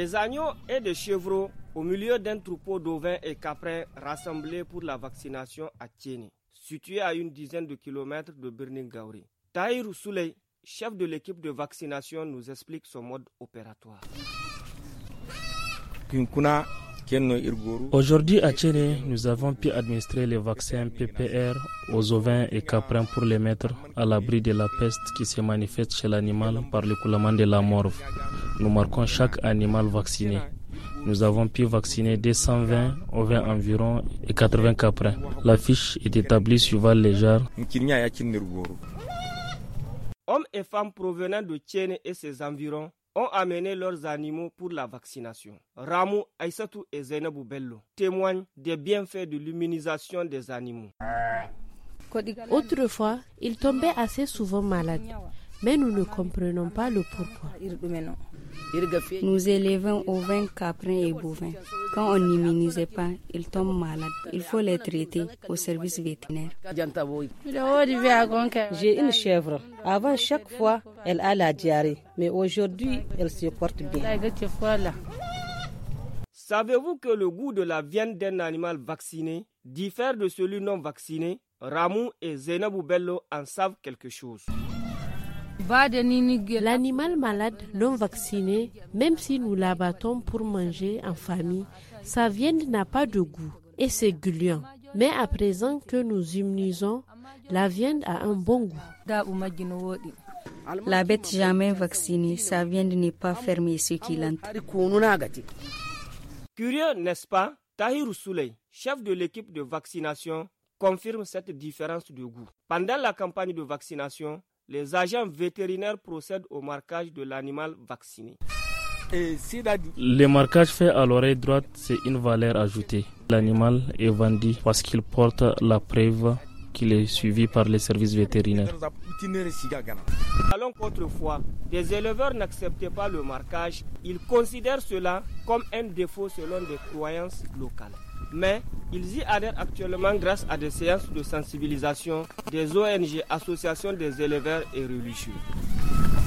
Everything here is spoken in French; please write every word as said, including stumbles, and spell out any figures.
Des agneaux et des chevreaux au milieu d'un troupeau d'ovins et caprins rassemblés pour la vaccination à Tiéné, situé à une dizaine de kilomètres de Birningaouri. Tahirou Souley, chef de l'équipe de vaccination, nous explique son mode opératoire. Aujourd'hui à Tiéné, nous avons pu administrer les vaccins P P R aux ovins et caprins pour les mettre à l'abri de la peste qui se manifeste chez l'animal par l'écoulement de la morve. Nous marquons chaque animal vacciné. Nous avons pu vacciner deux cent vingt ovins environ et quatre-vingts caprins. La fiche est établie suivant les genres. Hommes et femmes provenant de Tiéné et ses environs ont amené leurs animaux pour la vaccination. Ramou, Aïssatou et Zainabou Bello témoignent des bienfaits de l'immunisation des animaux. Autrefois, ils tombaient assez souvent malades, mais nous ne comprenons pas le pourquoi. Nous élevons ovins, caprins et bovins. Quand on n'immunisait pas, ils tombent malades. Il faut les traiter au service vétérinaire. J'ai une chèvre. Avant, chaque fois, elle a la diarrhée. Mais aujourd'hui, elle se porte bien. Savez-vous que le goût de la viande d'un animal vacciné diffère de celui non vacciné? Ramou et Zainabou Bello en savent quelque chose. L'animal malade non vacciné, même si nous l'abattons pour manger en famille, sa viande n'a pas de goût et c'est gluant. Mais à présent que nous immunisons, la viande a un bon goût. La bête jamais vaccinée, sa viande n'est pas fermée et succulente. Curieux, n'est-ce pas? Tahirou Souley, chef de l'équipe de vaccination, confirme cette différence de goût. Pendant la campagne de vaccination, les agents vétérinaires procèdent au marquage de l'animal vacciné. Le marquage fait à l'oreille droite, c'est une valeur ajoutée. L'animal est vendu parce qu'il porte la preuve qu'il est suivi par les services vétérinaires. Alors qu'autrefois, des éleveurs n'acceptaient pas le marquage, ils considèrent cela comme un défaut selon des croyances locales. Mais ils y adhèrent actuellement grâce à des séances de sensibilisation des O N G, associations des éleveurs et religieux.